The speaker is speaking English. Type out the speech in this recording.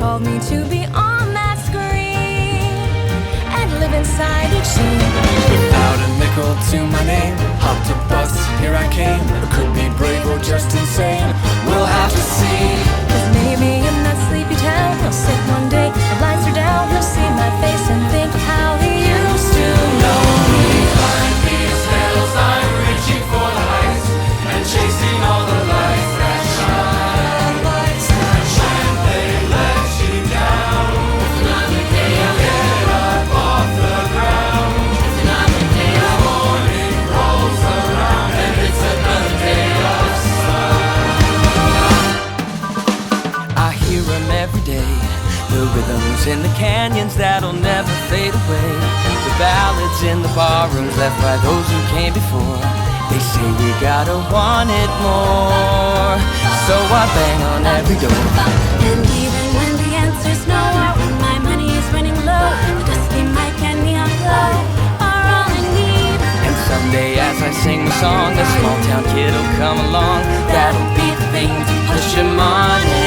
called me to be on that screen and live inside each scene. Without a nickel to my name, hopped a bus, here I came. I could be brave or just insane, we'll have to see. 'Cause maybe in that sleepy town he'll sit one day, the lights are down, he'll see my face and think how he used to know me. Behind these hills I'm reaching for the heights and chasing all the lights that shine. When they let you down, get up off the ground. The morning rolls around and it's another day of sun. I hear them every day, the rhythms in the canyons that'll never fade away, the ballads in the barrooms left by those who came before. They say we gotta want it more, so I bang on every door. And even when the answer's no, or when my money is running low, the dusty mic and neon glow are all I need. And someday as I sing the song, a small town kid'll come along, that'll be the thing to push him on.